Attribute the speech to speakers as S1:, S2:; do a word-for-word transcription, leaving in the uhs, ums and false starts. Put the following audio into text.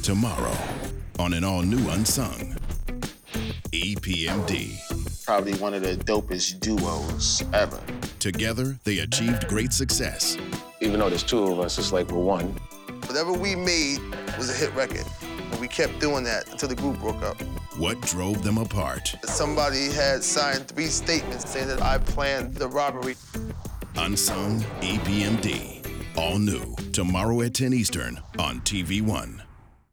S1: tomorrow on an all-new Unsung. E P M D.
S2: Probably one of the dopest duos ever.
S1: Together, they achieved great success.
S3: Even though there's two of us, it's like we're one.
S4: Whatever we made was a hit record, and we kept doing that until the group broke up.
S1: What drove them apart?
S4: Somebody had signed three statements saying that I planned the robbery.
S1: Unsung E P M D. All new tomorrow at ten Eastern on T V one.